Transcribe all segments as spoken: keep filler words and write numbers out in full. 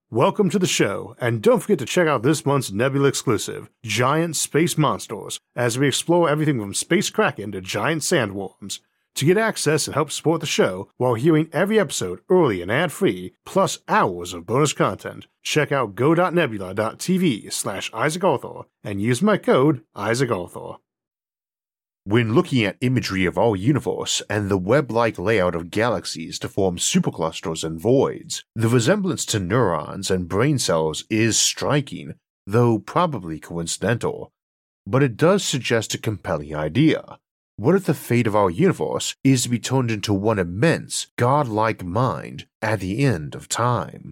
Welcome to the show, and don't forget to check out this month's Nebula exclusive, Giant Space Monsters, as we explore everything from space kraken to giant sandworms. To get access and help support the show while hearing every episode early and ad-free, plus hours of bonus content, check out go.nebula.tv slash Isaac Arthur and use my code Isaac Arthur. When looking at imagery of our universe and the web-like layout of galaxies to form superclusters and voids, the resemblance to neurons and brain cells is striking, though probably coincidental. But it does suggest a compelling idea. What if the fate of our universe is to be turned into one immense, godlike mind at the end of time?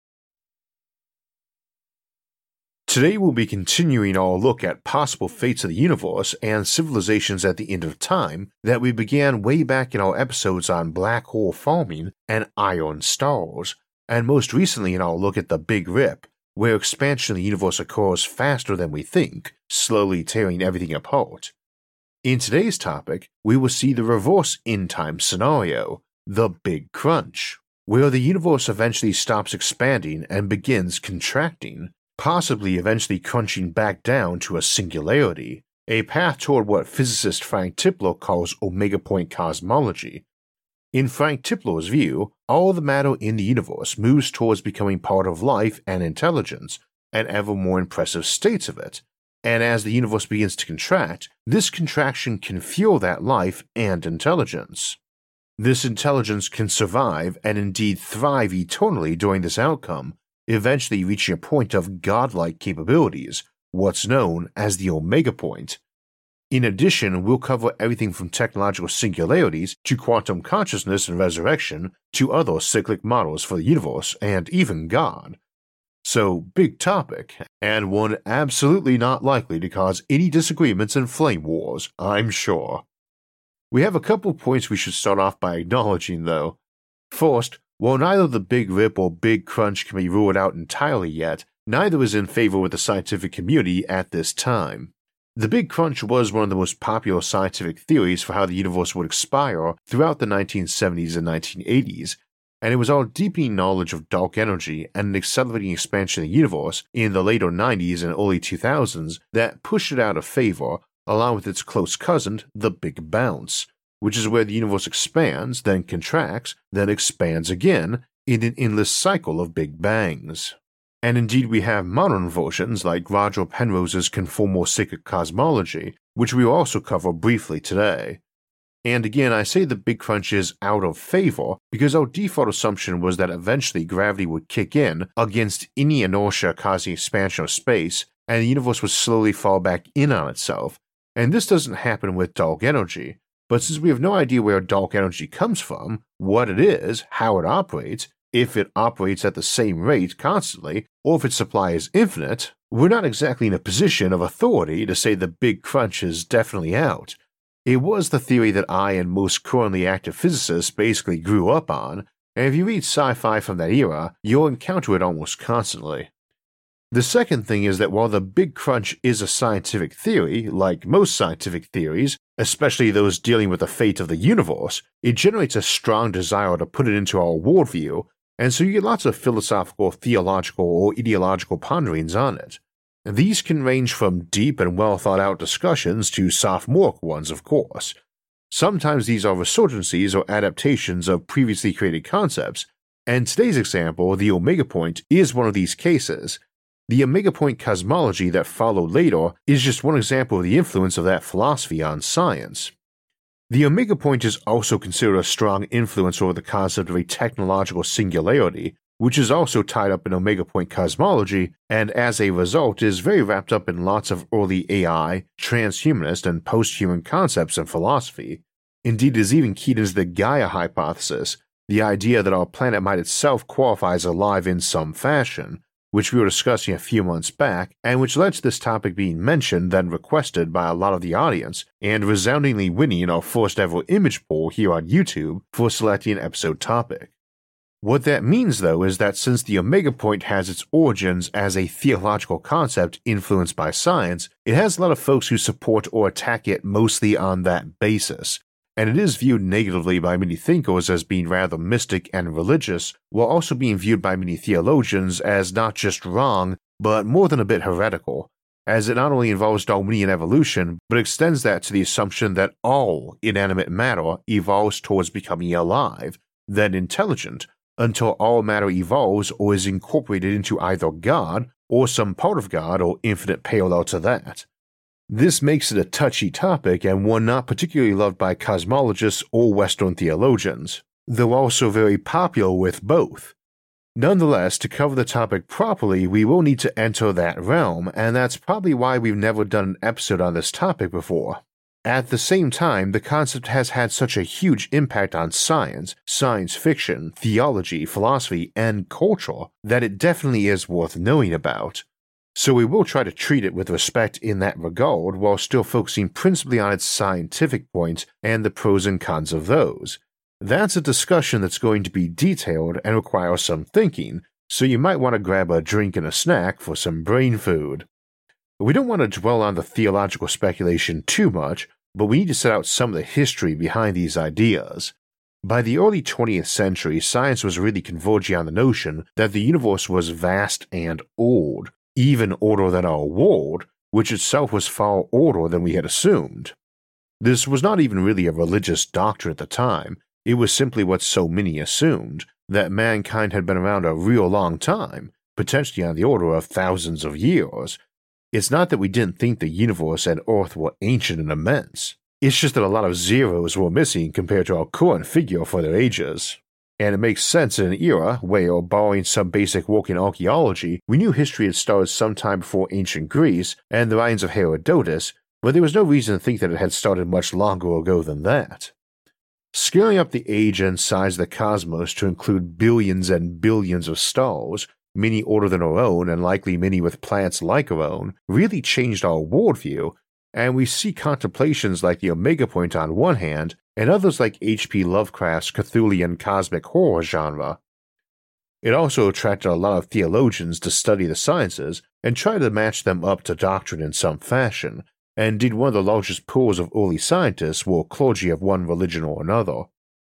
Today we'll be continuing our look at possible fates of the universe and civilizations at the end of time that we began way back in our episodes on black hole farming and iron stars, and most recently in our look at the Big Rip, where expansion of the universe occurs faster than we think, slowly tearing everything apart. In today's topic, we will see the reverse end-time scenario, the Big Crunch, where the universe eventually stops expanding and begins contracting, possibly eventually crunching back down to a singularity, a path toward what physicist Frank Tipler calls omega point cosmology. In Frank Tipler's view, all the matter in the universe moves towards becoming part of life and intelligence, and ever more impressive states of it, and as the universe begins to contract, this contraction can fuel that life and intelligence. This intelligence can survive and indeed thrive eternally during this outcome, eventually reaching a point of godlike capabilities, what's known as the Omega Point. In addition, we'll cover everything from technological singularities to quantum consciousness and resurrection to other cyclic models for the universe and even God. So, big topic, and one absolutely not likely to cause any disagreements and flame wars, I'm sure. We have a couple points we should start off by acknowledging though. First, while neither the Big Rip or Big Crunch can be ruled out entirely yet, neither is in favor with the scientific community at this time. The Big Crunch was one of the most popular scientific theories for how the universe would expire throughout the nineteen seventies and nineteen eighties, and it was our deepening knowledge of dark energy and an accelerating expansion of the universe in the later nineties and early two thousands that pushed it out of favor, along with its close cousin, the Big Bounce, which is where the universe expands, then contracts, then expands again in an endless cycle of Big Bangs. And indeed we have modern versions like Roger Penrose's conformal cyclic cosmology, which we will also cover briefly today. And again, I say the Big Crunch is out of favor because our default assumption was that eventually gravity would kick in against any inertia causing expansion of space, and the universe would slowly fall back in on itself, and this doesn't happen with dark energy. But since we have no idea where dark energy comes from, what it is, how it operates, if it operates at the same rate constantly, or if its supply is infinite, we're not exactly in a position of authority to say the Big Crunch is definitely out. It was the theory that I and most currently active physicists basically grew up on, and if you read sci-fi from that era, you'll encounter it almost constantly. The second thing is that while the Big Crunch is a scientific theory, like most scientific theories, especially those dealing with the fate of the universe, it generates a strong desire to put it into our worldview, and so you get lots of philosophical, theological, or ideological ponderings on it. These can range from deep and well-thought-out discussions to sophomoric ones, of course. Sometimes these are resurgencies or adaptations of previously created concepts, and today's example, the Omega Point, is one of these cases. The Omega Point cosmology that followed later is just one example of the influence of that philosophy on science. The Omega Point is also considered a strong influence over the concept of a technological singularity, which is also tied up in Omega Point cosmology, and as a result is very wrapped up in lots of early A I, transhumanist, and post-human concepts and philosophy. Indeed, it is even keyed into the Gaia hypothesis, the idea that our planet might itself qualify as alive in some fashion, which we were discussing a few months back, and which led to this topic being mentioned then requested by a lot of the audience, and resoundingly winning our first ever image poll here on YouTube for selecting an episode topic. What that means though is that since the Omega Point has its origins as a theological concept influenced by science, it has a lot of folks who support or attack it mostly on that basis, and it is viewed negatively by many thinkers as being rather mystic and religious, while also being viewed by many theologians as not just wrong, but more than a bit heretical, as it not only involves Darwinian evolution, but extends that to the assumption that all inanimate matter evolves towards becoming alive, then intelligent, until all matter evolves or is incorporated into either God or some part of God or infinite parallel to that. This makes it a touchy topic and one not particularly loved by cosmologists or Western theologians, though also very popular with both. Nonetheless, to cover the topic properly, we will need to enter that realm, and that's probably why we've never done an episode on this topic before. At the same time, the concept has had such a huge impact on science, science fiction, theology, philosophy, and culture that it definitely is worth knowing about. So we will try to treat it with respect in that regard while still focusing principally on its scientific points and the pros and cons of those. That's a discussion that's going to be detailed and require some thinking, so you might want to grab a drink and a snack for some brain food. We don't want to dwell on the theological speculation too much, but we need to set out some of the history behind these ideas. By the early twentieth century, science was really converging on the notion that the universe was vast and old, even older than our world, which itself was far older than we had assumed. This was not even really a religious doctrine at the time, it was simply what so many assumed, that mankind had been around a real long time, potentially on the order of thousands of years. It's not that we didn't think the universe and Earth were ancient and immense, it's just that a lot of zeros were missing compared to our current figure for their ages. And it makes sense in an era where, borrowing some basic work in archaeology, we knew history had started sometime before ancient Greece and the writings of Herodotus, but there was no reason to think that it had started much longer ago than that. Scaling up the age and size of the cosmos to include billions and billions of stars, many older than our own and likely many with planets like our own, really changed our worldview, and we see contemplations like the Omega Point on one hand, and others like H P Lovecraft's Cthulhian cosmic horror genre. It also attracted a lot of theologians to study the sciences and try to match them up to doctrine in some fashion, and indeed one of the largest pools of early scientists were clergy of one religion or another.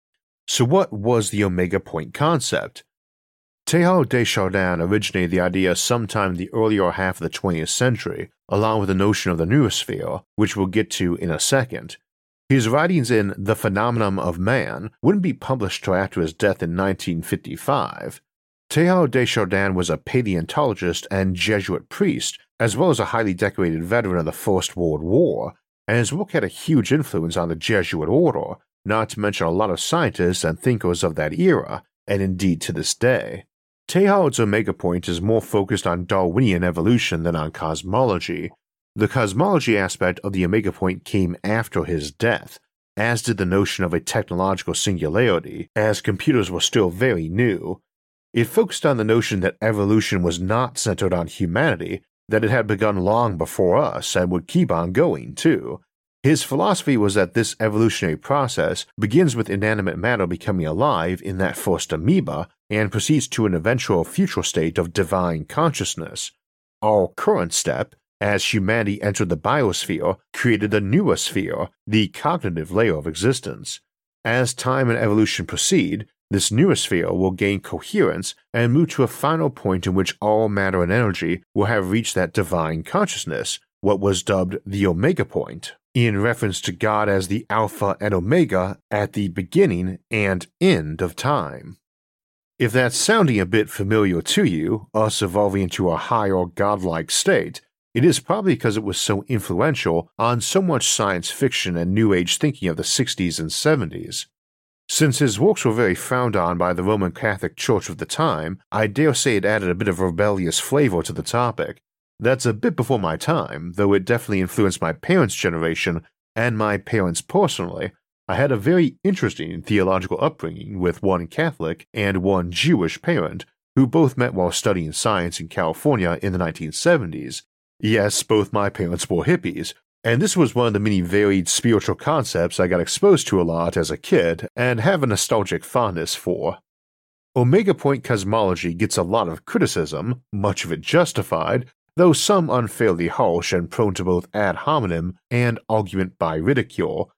So what was the Omega Point concept? Teilhard de Chardin originated the idea sometime in the earlier half of the twentieth century, along with the notion of the noosphere, which we'll get to in a second. His writings in The Phenomenon of Man wouldn't be published till after his death in nineteen fifty-five. Teilhard de Chardin was a paleontologist and Jesuit priest, as well as a highly decorated veteran of the First World War, and his work had a huge influence on the Jesuit order, not to mention a lot of scientists and thinkers of that era, and indeed to this day. Teilhard's Omega Point is more focused on Darwinian evolution than on cosmology. The cosmology aspect of the Omega Point came after his death, as did the notion of a technological singularity, as computers were still very new. It focused on the notion that evolution was not centered on humanity, that it had begun long before us and would keep on going too. His philosophy was that this evolutionary process begins with inanimate matter becoming alive in that first amoeba and proceeds to an eventual future state of divine consciousness. Our current step, as humanity entered the biosphere, created the noosphere, the cognitive layer of existence. As time and evolution proceed, this noosphere will gain coherence and move to a final point in which all matter and energy will have reached that divine consciousness, what was dubbed the Omega Point, in reference to God as the Alpha and Omega at the beginning and end of time. If that's sounding a bit familiar to you, us evolving into a higher godlike state, it is probably because it was so influential on so much science fiction and New Age thinking of the sixties and seventies. Since his works were very frowned on by the Roman Catholic Church of the time, I dare say it added a bit of rebellious flavor to the topic. That's a bit before my time, though it definitely influenced my parents' generation and my parents personally. I had a very interesting theological upbringing with one Catholic and one Jewish parent, who both met while studying science in California in the nineteen seventies. Yes, both my parents were hippies, and this was one of the many varied spiritual concepts I got exposed to a lot as a kid and have a nostalgic fondness for. Omega Point cosmology gets a lot of criticism, much of it justified, though some unfairly harsh and prone to both ad hominem and argument by ridicule,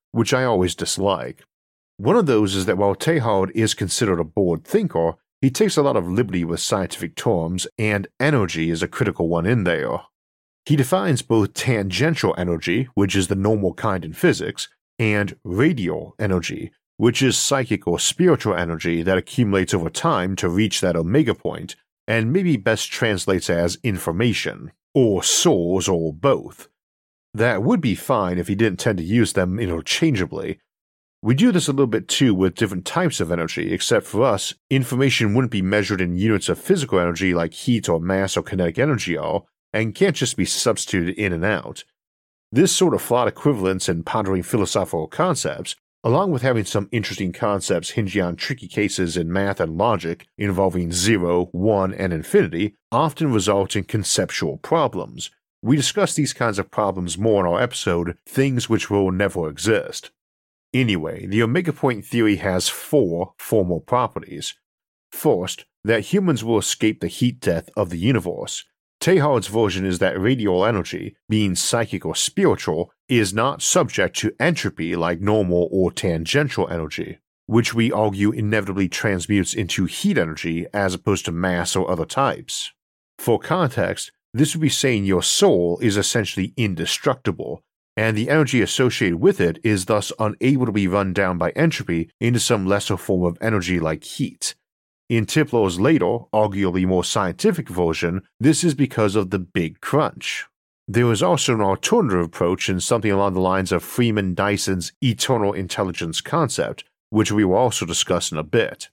which I always dislike. One of those is that while Teilhard is considered a bored thinker, he takes a lot of liberty with scientific terms, and energy is a critical one in there. He defines both tangential energy, which is the normal kind in physics, and radial energy, which is psychic or spiritual energy that accumulates over time to reach that omega point, and maybe best translates as information, or souls, or both. That would be fine if he didn't tend to use them interchangeably. We do this a little bit too with different types of energy, except for us, information wouldn't be measured in units of physical energy like heat or mass or kinetic energy are, and can't just be substituted in and out. This sort of flawed equivalence in pondering philosophical concepts, along with having some interesting concepts hinging on tricky cases in math and logic involving zero, one, and infinity, often result in conceptual problems. We discuss these kinds of problems more in our episode, Things Which Will Never Exist. Anyway, the omega point theory has four formal properties. First, that humans will escape the heat death of the universe. Teilhard's version is that radial energy, being psychic or spiritual, is not subject to entropy like normal or tangential energy, which we argue inevitably transmutes into heat energy as opposed to mass or other types. For context, this would be saying your soul is essentially indestructible, and the energy associated with it is thus unable to be run down by entropy into some lesser form of energy like heat. In Tipler's later, arguably more scientific version, this is because of the Big Crunch. There is also an alternative approach in something along the lines of Freeman Dyson's eternal intelligence concept, which we will also discuss in a bit.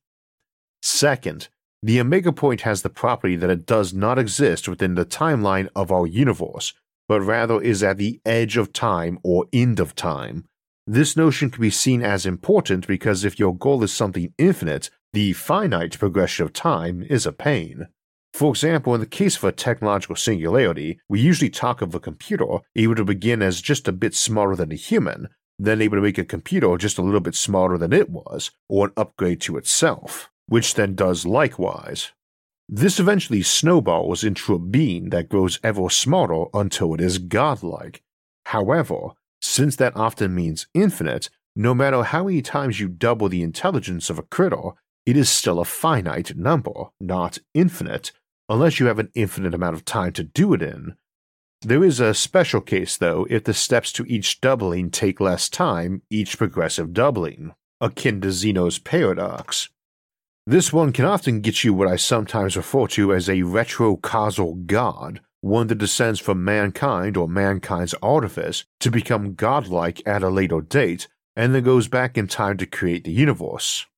Second, the omega point has the property that it does not exist within the timeline of our universe, but rather is at the edge of time or end of time. This notion can be seen as important because if your goal is something infinite, the finite progression of time is a pain. For example, in the case of a technological singularity, we usually talk of a computer able to begin as just a bit smarter than a human, then able to make a computer just a little bit smarter than it was, or an upgrade to itself, which then does likewise. This eventually snowballs into a being that grows ever smarter until it is godlike. However, since that often means infinite, no matter how many times you double the intelligence of a critter, it is still a finite number, not infinite, unless you have an infinite amount of time to do it in. There is a special case, though, if the steps to each doubling take less time, each progressive doubling, akin to Zeno's paradox. This one can often get you what I sometimes refer to as a retrocausal god, one that descends from mankind or mankind's artifice to become godlike at a later date, and then goes back in time to create the universe.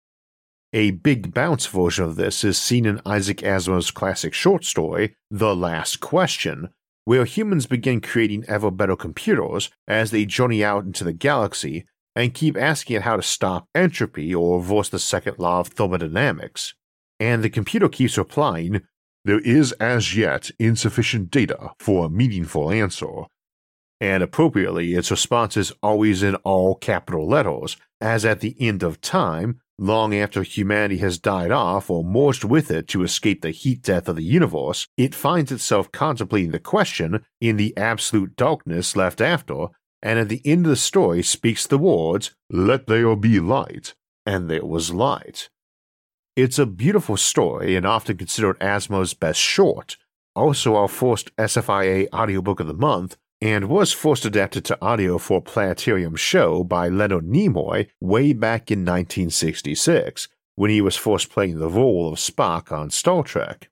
A big bounce version of this is seen in Isaac Asimov's classic short story, The Last Question, where humans begin creating ever better computers as they journey out into the galaxy and keep asking it how to stop entropy or reverse the second law of thermodynamics. And the computer keeps replying, "There is as yet insufficient data for a meaningful answer." And appropriately, its response is always in all capital letters, as at the end of time, long after humanity has died off or merged with it to escape the heat death of the universe, it finds itself contemplating the question in the absolute darkness left after, and at the end of the story speaks the words, "Let there be light," and there was light. It's a beautiful story and often considered Asimov's best short, also our first S F I A audiobook of the month, and was first adapted to audio for a Planetarium show by Leonard Nimoy way back in nineteen sixty-six, when he was first playing the role of Spock on Star Trek.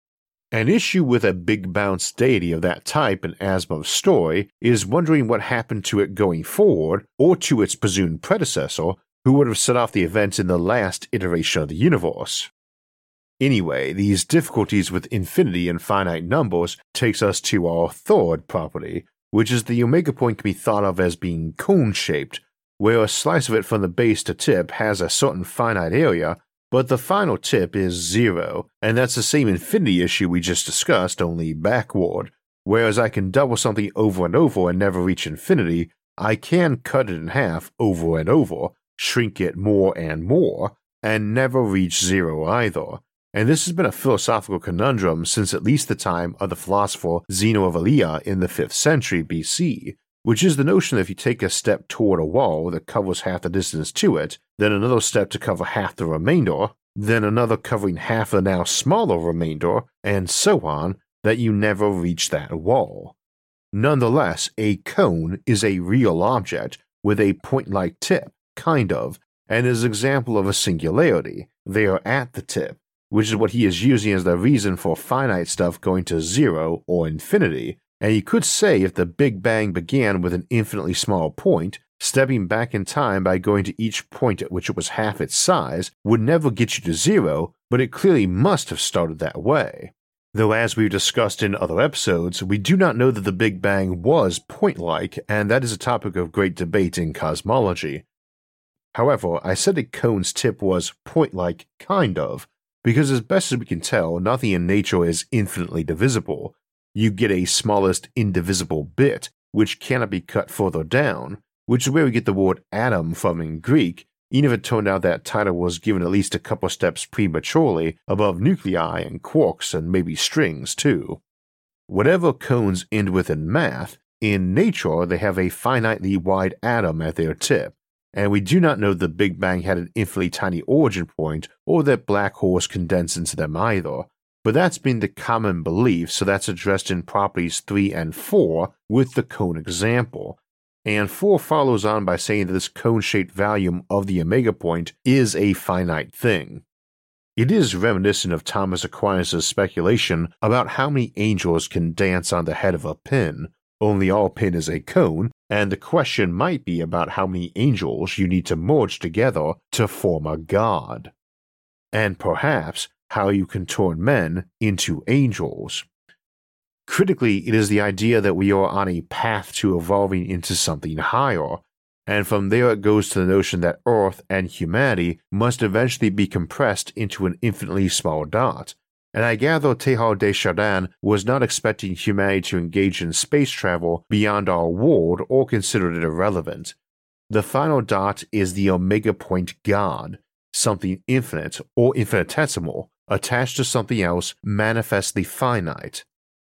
An issue with a big bounce deity of that type in Asimov's story is wondering what happened to it going forward, or to its presumed predecessor, who would have set off the events in the last iteration of the universe. Anyway, these difficulties with infinity and finite numbers takes us to our third property, which is the omega point can be thought of as being cone-shaped, where a slice of it from the base to tip has a certain finite area, but the final tip is zero, and that's the same infinity issue we just discussed, only backward. Whereas I can double something over and over and never reach infinity, I can cut it in half over and over, shrink it more and more, and never reach zero either. And this has been a philosophical conundrum since at least the time of the philosopher Zeno of Elea in the fifth century B C, which is the notion that if you take a step toward a wall that covers half the distance to it, then another step to cover half the remainder, then another covering half the now smaller remainder, and so on, that you never reach that wall. Nonetheless, a cone is a real object with a point-like tip, kind of, and is an example of a singularity. They are at the tip, which is what he is using as the reason for finite stuff going to zero or infinity, and you could say if the Big Bang began with an infinitely small point, stepping back in time by going to each point at which it was half its size would never get you to zero, but it clearly must have started that way. Though as we've discussed in other episodes, we do not know that the Big Bang was point-like, and that is a topic of great debate in cosmology. However, I said a cone's tip was point-like kind of, because as best as we can tell, nothing in nature is infinitely divisible. You get a smallest indivisible bit, which cannot be cut further down, which is where we get the word atom from in Greek, even if it turned out that title was given at least a couple steps prematurely above nuclei and quarks and maybe strings too. Whatever cones end with in math, in nature they have a finitely wide atom at their tip, and we do not know the Big Bang had an infinitely tiny origin point or that black holes condense into them either, but that's been the common belief, so that's addressed in properties three and four with the cone example. And four follows on by saying that this cone-shaped volume of the omega point is a finite thing. It is reminiscent of Thomas Aquinas' speculation about how many angels can dance on the head of a pin, only our pin is a cone, and the question might be about how many angels you need to merge together to form a god. And perhaps how you can turn men into angels. Critically, it is the idea that we are on a path to evolving into something higher, and from there it goes to the notion that Earth and humanity must eventually be compressed into an infinitely small dot, and I gather Teilhard de Chardin was not expecting humanity to engage in space travel beyond our world or considered it irrelevant. The final dot is the omega point god, something infinite or infinitesimal, attached to something else manifestly finite.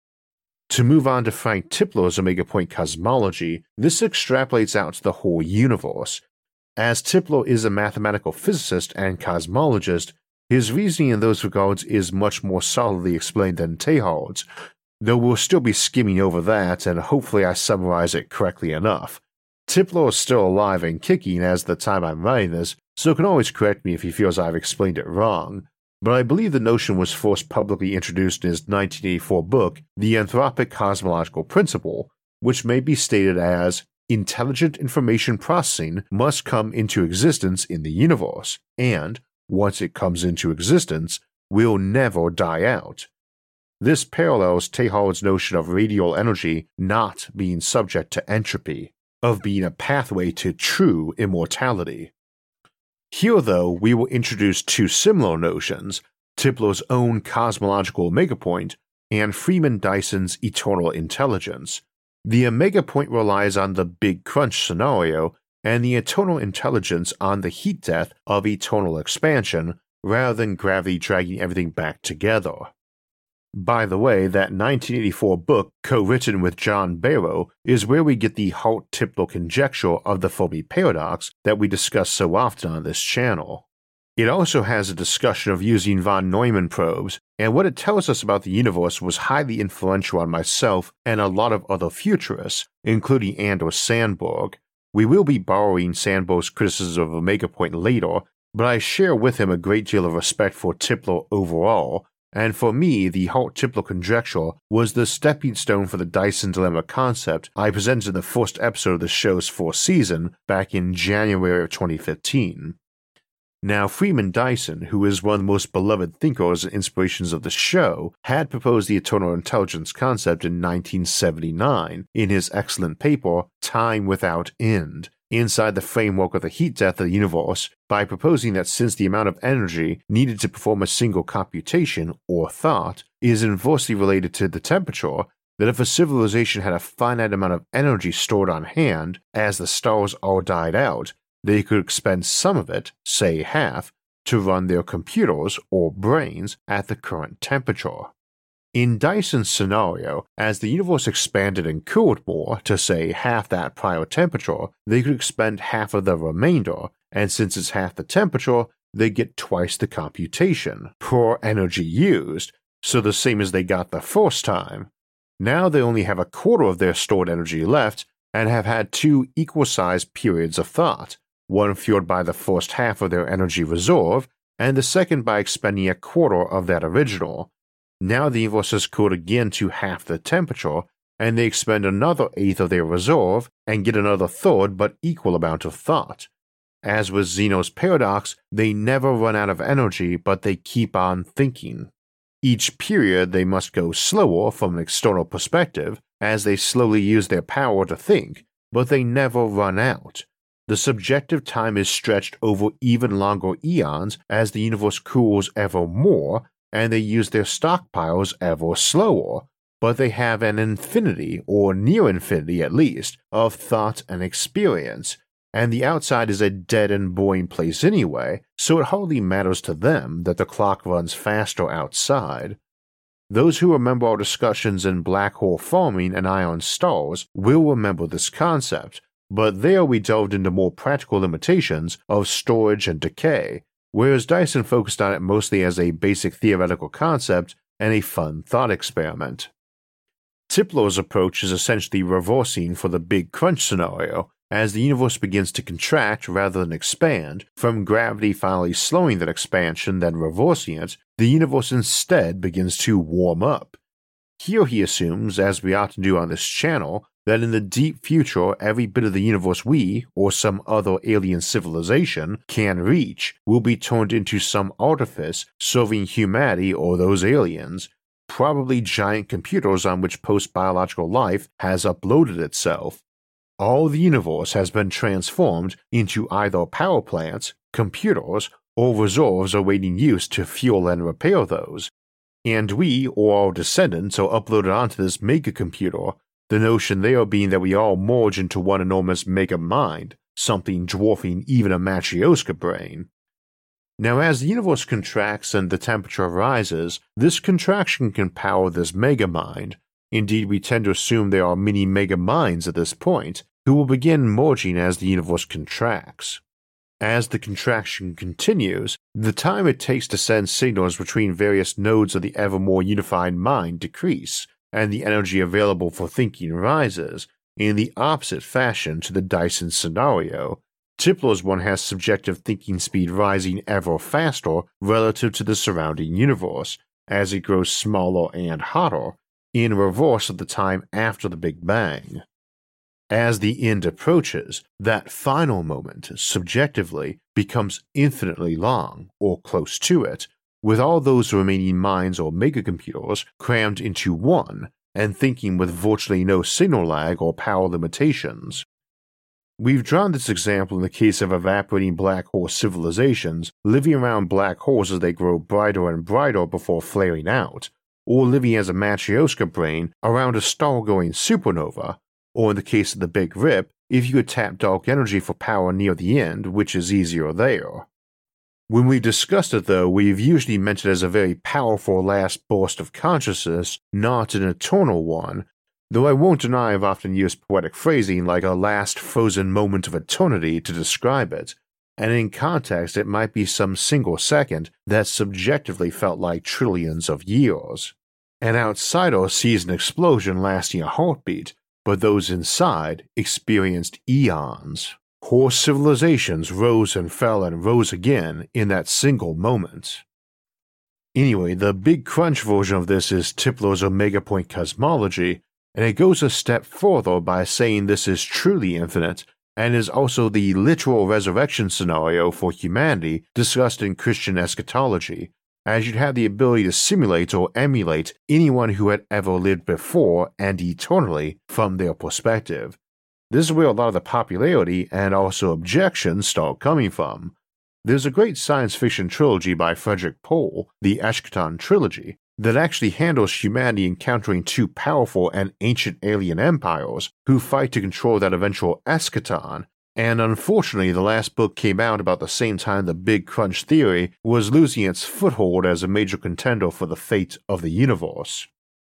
To move on to Frank Tipler's omega point cosmology, this extrapolates out to the whole universe. As Tipler is a mathematical physicist and cosmologist, his reasoning in those regards is much more solidly explained than Teilhard's, though we'll still be skimming over that and hopefully I summarize it correctly enough. Tipler is still alive and kicking as of the time I'm writing this, so can always correct me if he feels I've explained it wrong, but I believe the notion was first publicly introduced in his nineteen eighty-four book, The Anthropic Cosmological Principle, which may be stated as, intelligent information processing must come into existence in the universe, and, once it comes into existence, will never die out. This parallels Teilhard's notion of radial energy not being subject to entropy, of being a pathway to true immortality. Here, though, we will introduce two similar notions, Tipler's own cosmological omega point and Freeman Dyson's eternal intelligence. The omega point relies on the Big Crunch scenario, and the eternal intelligence on the heat death of eternal expansion, rather than gravity dragging everything back together. By the way, that nineteen eighty-four book, co-written with John Barrow, is where we get the Hart-Tipler conjecture of the Fermi paradox that we discuss so often on this channel. It also has a discussion of using von Neumann probes, and what it tells us about the universe was highly influential on myself and a lot of other futurists, including Anders Sandberg. We will be borrowing Sandberg's criticism of Omega Point later, but I share with him a great deal of respect for Tipler overall, and for me, the Hart-Tipler conjecture was the stepping stone for the Dyson dilemma concept I presented in the first episode of the show's fourth season back in January of twenty fifteen. Now, Freeman Dyson, who is one of the most beloved thinkers and inspirations of the show, had proposed the eternal intelligence concept in nineteen seventy-nine in his excellent paper, Time Without End, inside the framework of the heat death of the universe, by proposing that since the amount of energy needed to perform a single computation, or thought, is inversely related to the temperature, that if a civilization had a finite amount of energy stored on hand, as the stars all died out, they could expend some of it, say half, to run their computers or brains at the current temperature. In Dyson's scenario, as the universe expanded and cooled more to say half that prior temperature, they could expend half of the remainder, and since it's half the temperature, they get twice the computation per energy used, so the same as they got the first time. Now they only have a quarter of their stored energy left and have had two equal-sized periods of thought, one fueled by the first half of their energy reserve, and the second by expending a quarter of that original. Now the universe is cooled again to half the temperature, and they expend another eighth of their reserve and get another third but equal amount of thought. As with Zeno's paradox, they never run out of energy, but they keep on thinking. Each period they must go slower from an external perspective, as they slowly use their power to think, but they never run out. The subjective time is stretched over even longer eons as the universe cools ever more, and they use their stockpiles ever slower, but they have an infinity, or near infinity at least, of thought and experience, and the outside is a dead and boring place anyway, so it hardly matters to them that the clock runs faster outside. Those who remember our discussions in black hole farming and ion stars will remember this concept, but there we delved into more practical limitations of storage and decay, whereas Dyson focused on it mostly as a basic theoretical concept and a fun thought experiment. Tipler's approach is essentially reversing for the Big Crunch scenario. As the universe begins to contract rather than expand, from gravity finally slowing that expansion then reversing it, the universe instead begins to warm up. Here he assumes, as we often do on this channel, that in the deep future every bit of the universe we, or some other alien civilization, can reach will be turned into some artifice serving humanity or those aliens, probably giant computers on which post-biological life has uploaded itself. All the universe has been transformed into either power plants, computers, or reserves awaiting use to fuel and repair those, and we or our descendants are uploaded onto this mega-computer, the notion there being that we all merge into one enormous mega-mind, something dwarfing even a Matryoshka brain. Now as the universe contracts and the temperature rises, this contraction can power this mega-mind. Indeed, we tend to assume there are many mega-minds at this point, who will begin merging as the universe contracts. As the contraction continues, the time it takes to send signals between various nodes of the ever more unified mind decrease, and the energy available for thinking rises, in the opposite fashion to the Dyson scenario. Tipler's one has subjective thinking speed rising ever faster relative to the surrounding universe, as it grows smaller and hotter, in reverse of the time after the Big Bang. As the end approaches, that final moment, subjectively, becomes infinitely long, or close to it, with all those remaining minds or megacomputers crammed into one, and thinking with virtually no signal lag or power limitations. We've drawn this example in the case of evaporating black hole civilizations living around black holes as they grow brighter and brighter before flaring out, or living as a Matryoshka brain around a star-going supernova, or in the case of the Big Rip, if you could tap dark energy for power near the end, which is easier there. When we've discussed it though, we've usually meant it as a very powerful last burst of consciousness, not an eternal one, though I won't deny I've often used poetic phrasing like a last frozen moment of eternity to describe it, and in context it might be some single second that subjectively felt like trillions of years. An outsider sees an explosion lasting a heartbeat, but those inside experienced eons. Whole civilizations rose and fell and rose again in that single moment. Anyway, the Big Crunch version of this is Tipler's Omega Point cosmology, and it goes a step further by saying this is truly infinite, and is also the literal resurrection scenario for humanity discussed in Christian eschatology, as you'd have the ability to simulate or emulate anyone who had ever lived before and eternally from their perspective. This is where a lot of the popularity and also objections start coming from. There's a great science fiction trilogy by Frederick Pohl, the Eschaton Trilogy, that actually handles humanity encountering two powerful and ancient alien empires who fight to control that eventual eschaton, and unfortunately the last book came out about the same time the Big Crunch theory was losing its foothold as a major contender for the fate of the universe.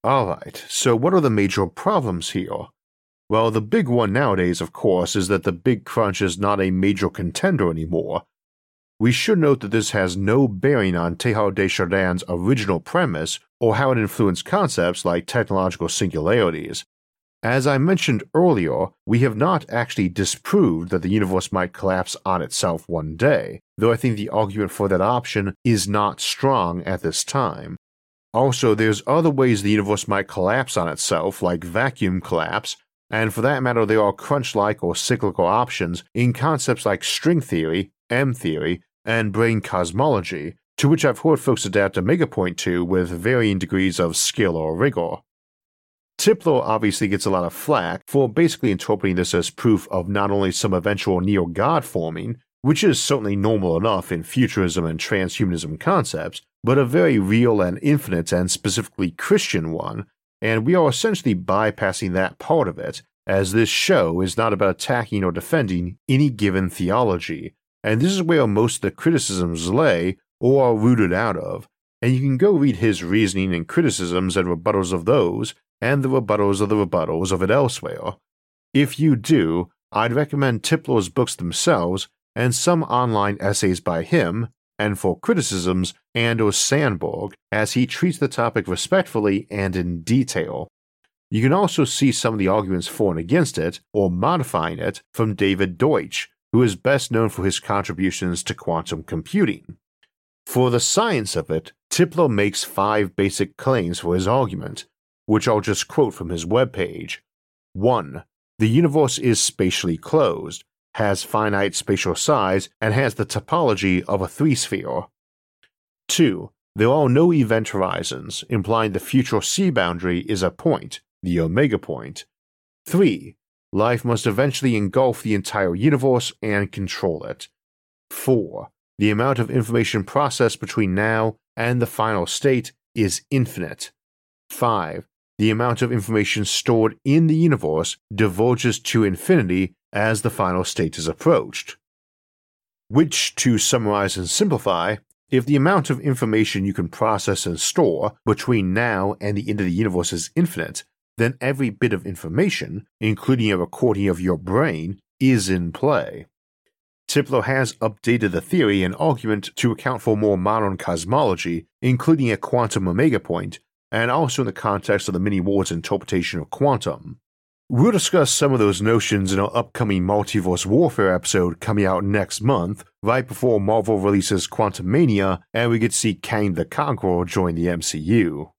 Alright, so what are the major problems here? Well, the big one nowadays, of course, is that the Big Crunch is not a major contender anymore. We should note that this has no bearing on Teilhard de Chardin's original premise or how it influenced concepts like technological singularities. As I mentioned earlier, we have not actually disproved that the universe might collapse on itself one day, though I think the argument for that option is not strong at this time. Also, there's other ways the universe might collapse on itself, like vacuum collapse, and for that matter there are crunch-like or cyclical options in concepts like string theory, M theory, and brane cosmology, to which I've heard folks adapt a megapoint to with varying degrees of skill or rigor. Tipler obviously gets a lot of flack for basically interpreting this as proof of not only some eventual neo-god forming, which is certainly normal enough in futurism and transhumanism concepts, but a very real and infinite and specifically Christian one, and we are essentially bypassing that part of it, as this show is not about attacking or defending any given theology, and this is where most of the criticisms lay or are rooted out of, and you can go read his reasoning and criticisms and rebuttals of those, and the rebuttals of the rebuttals of it elsewhere. If you do, I'd recommend Tipler's books themselves and some online essays by him, and for criticisms, Anders Sandberg, as he treats the topic respectfully and in detail. You can also see some of the arguments for and against it, or modifying it, from David Deutsch, who is best known for his contributions to quantum computing. For the science of it, Tipler makes five basic claims for his argument, which I'll just quote from his webpage. one. The universe is spatially closed, has finite spatial size, and has the topology of a three-sphere. two. There are no event horizons, implying the future C boundary is a point, the omega point. three. Life must eventually engulf the entire universe and control it. four. The amount of information processed between now and the final state is infinite. five. The amount of information stored in the universe diverges to infinity as the final state is approached. Which, to summarize and simplify, if the amount of information you can process and store between now and the end of the universe is infinite, then every bit of information, including a recording of your brain, is in play. Tipler has updated the theory and argument to account for more modern cosmology, including a quantum omega point, and also in the context of the Mini-Ward's interpretation of quantum. We'll discuss some of those notions in our upcoming Multiverse Warfare episode coming out next month, right before Marvel releases Quantumania and we get to see Kang the Conqueror join the M C U.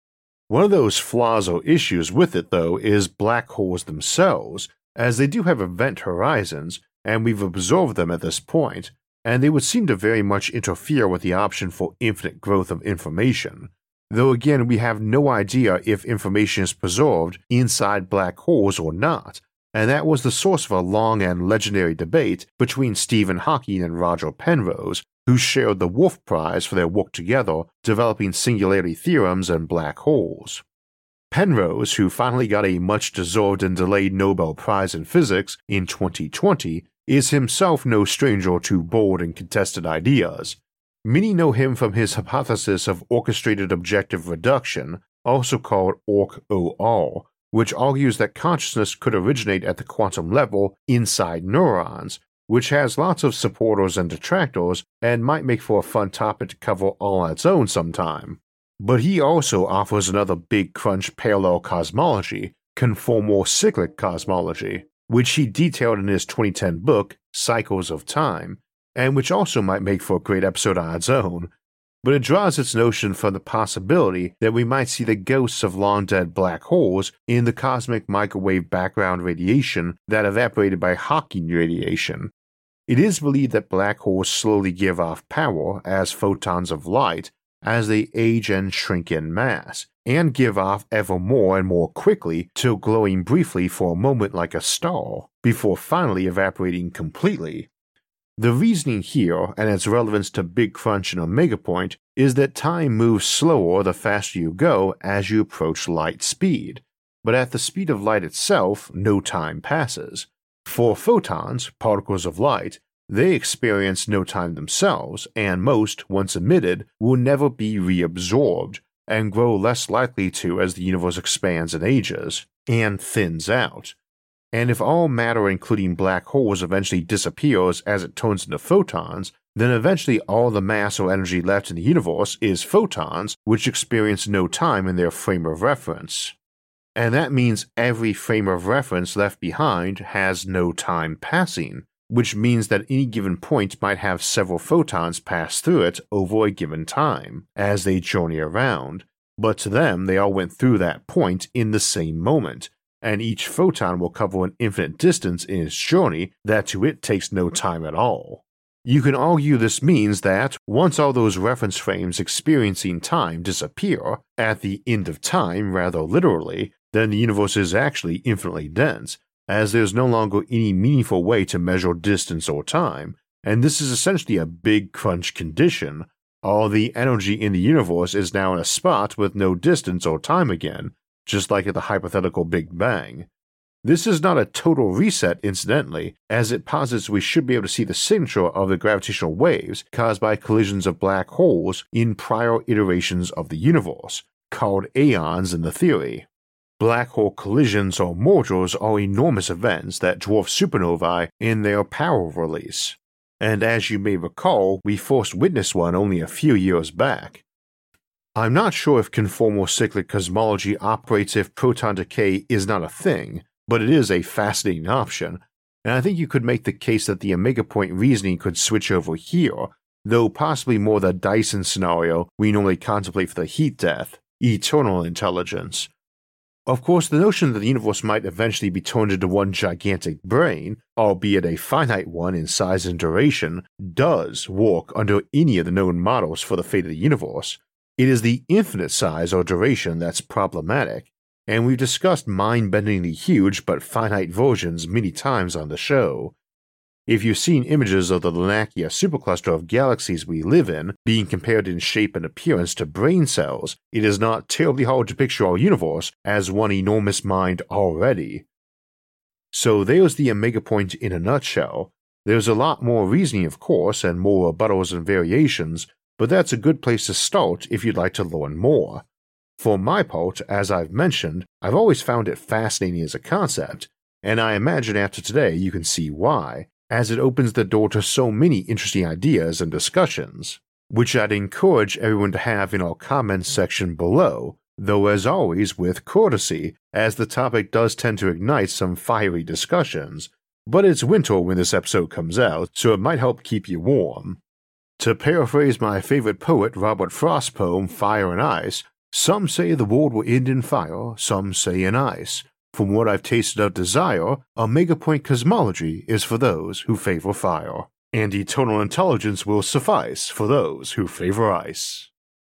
One of those flaws or issues with it, though, is black holes themselves, as they do have event horizons, and we've observed them at this point, and they would seem to very much interfere with the option for infinite growth of information. Though again, we have no idea if information is preserved inside black holes or not, and that was the source of a long and legendary debate between Stephen Hawking and Roger Penrose, who shared the Wolf Prize for their work together developing singularity theorems and black holes. Penrose, who finally got a much-deserved and delayed Nobel Prize in Physics in twenty twenty, is himself no stranger to bold and contested ideas. Many know him from his hypothesis of orchestrated objective reduction, also called O R C O R, which argues that consciousness could originate at the quantum level inside neurons, which has lots of supporters and detractors and might make for a fun topic to cover all on its own sometime. But he also offers another big crunch parallel cosmology, conformal cyclic cosmology, which he detailed in his twenty ten book, Cycles of Time, and which also might make for a great episode on its own, but it draws its notion from the possibility that we might see the ghosts of long-dead black holes in the cosmic microwave background radiation that evaporated by Hawking radiation. It is believed that black holes slowly give off power as photons of light as they age and shrink in mass, and give off ever more and more quickly till glowing briefly for a moment like a star, before finally evaporating completely. The reasoning here, and its relevance to Big Crunch and Omega Point, is that time moves slower the faster you go as you approach light speed, but at the speed of light itself, no time passes. For photons, particles of light, they experience no time themselves, and most, once emitted, will never be reabsorbed, and grow less likely to as the universe expands and ages, and thins out. And if all matter including black holes eventually disappears as it turns into photons, then eventually all the mass or energy left in the universe is photons, which experience no time in their frame of reference. And that means every frame of reference left behind has no time passing, which means that any given point might have several photons pass through it over a given time, as they journey around, but to them they all went through that point in the same moment, and each photon will cover an infinite distance in its journey that to it takes no time at all. You can argue this means that once all those reference frames experiencing time disappear, at the end of time rather literally, then the universe is actually infinitely dense, as there's no longer any meaningful way to measure distance or time, and this is essentially a big crunch condition. All the energy in the universe is now in a spot with no distance or time again, just like at the hypothetical Big Bang. This is not a total reset, incidentally, as it posits we should be able to see the signature of the gravitational waves caused by collisions of black holes in prior iterations of the universe, called aeons in the theory. Black hole collisions or mergers are enormous events that dwarf supernovae in their power release, and as you may recall, we first witnessed one only a few years back. I'm not sure if conformal cyclic cosmology operates if proton decay is not a thing, but it is a fascinating option, and I think you could make the case that the omega point reasoning could switch over here, though possibly more the Dyson scenario we normally contemplate for the heat death, eternal intelligence. Of course, the notion that the universe might eventually be turned into one gigantic brain, albeit a finite one in size and duration, does work under any of the known models for the fate of the universe. It is the infinite size or duration that's problematic, and we've discussed mind-bendingly huge but finite versions many times on the show. If you've seen images of the Lanakia supercluster of galaxies we live in being compared in shape and appearance to brain cells, it is not terribly hard to picture our universe as one enormous mind already. So there's the omega point in a nutshell. There's a lot more reasoning, of course, and more rebuttals and variations, but that's a good place to start if you'd like to learn more. For my part, as I've mentioned, I've always found it fascinating as a concept, and I imagine after today you can see why, as it opens the door to so many interesting ideas and discussions, which I'd encourage everyone to have in our comments section below, though as always with courtesy, as the topic does tend to ignite some fiery discussions, but it's winter when this episode comes out, so it might help keep you warm. To paraphrase my favorite poet Robert Frost's poem Fire and Ice, some say the world will end in fire, some say in ice. From what I've tasted of desire, omega point cosmology is for those who favor fire, and eternal intelligence will suffice for those who favor ice.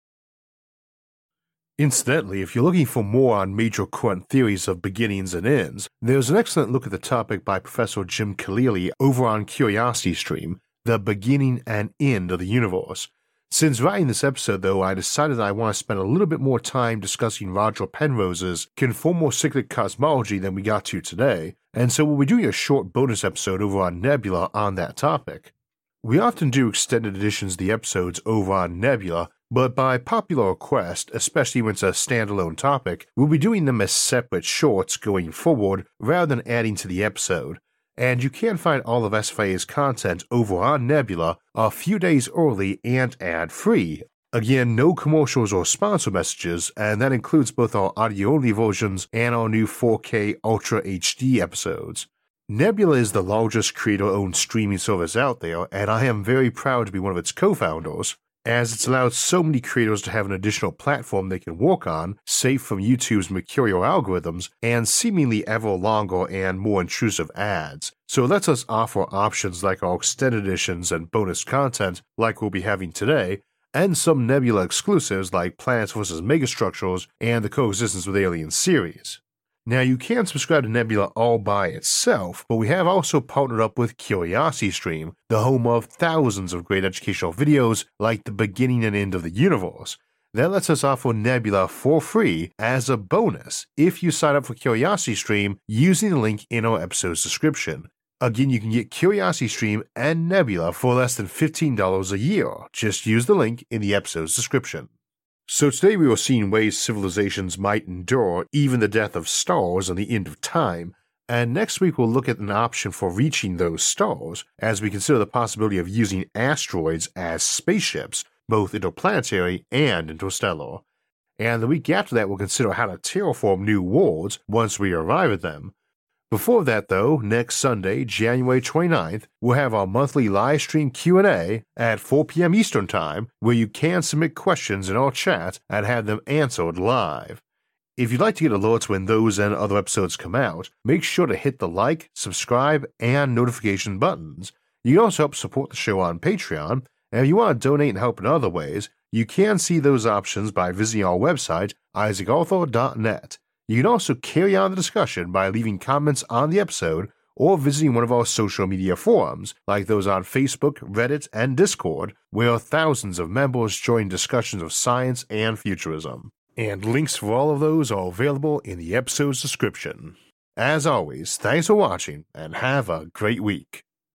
Incidentally, if you're looking for more on major current theories of beginnings and ends, there's an excellent look at the topic by Professor Jim Khalili over on CuriosityStream, The Beginning and End of the Universe. Since writing this episode, though, I decided I want to spend a little bit more time discussing Roger Penrose's conformal cyclic cosmology than we got to today, and so we'll be doing a short bonus episode over on Nebula on that topic. We often do extended editions of the episodes over on Nebula, but by popular request, especially when it's a standalone topic, we'll be doing them as separate shorts going forward rather than adding to the episode. And you can find all of S F A's content over on Nebula a few days early and ad-free. Again, no commercials or sponsor messages, and that includes both our audio-only versions and our new four K Ultra H D episodes. Nebula is the largest creator-owned streaming service out there, and I am very proud to be one of its co-founders, as it's allowed so many creators to have an additional platform they can work on, safe from YouTube's mercurial algorithms and seemingly ever longer and more intrusive ads. So it lets us offer options like our extended editions and bonus content like we'll be having today, and some Nebula exclusives like Planets versus. Megastructures and the Coexistence with Aliens series. Now, you can subscribe to Nebula all by itself, but we have also partnered up with CuriosityStream, the home of thousands of great educational videos like The Beginning and End of the Universe. That lets us offer Nebula for free as a bonus if you sign up for CuriosityStream using the link in our episode's description. Again, you can get CuriosityStream and Nebula for less than fifteen dollars a year. Just use the link in the episode's description. So today we were seeing ways civilizations might endure even the death of stars and the end of time, and next week we'll look at an option for reaching those stars as we consider the possibility of using asteroids as spaceships, both interplanetary and interstellar. And the week after that we'll consider how to terraform new worlds once we arrive at them. Before that though, next Sunday, January twenty-ninth, we'll have our monthly live stream Q and A at four p.m. Eastern Time, where you can submit questions in our chat and have them answered live. If you'd like to get alerts when those and other episodes come out, make sure to hit the like, subscribe, and notification buttons. You can also help support the show on Patreon, and if you want to donate and help in other ways, you can see those options by visiting our website, isaac arthur dot net. You can also carry on the discussion by leaving comments on the episode or visiting one of our social media forums, like those on Facebook, Reddit, and Discord, where thousands of members join discussions of science and futurism. And links for all of those are available in the episode's description. As always, thanks for watching, and have a great week.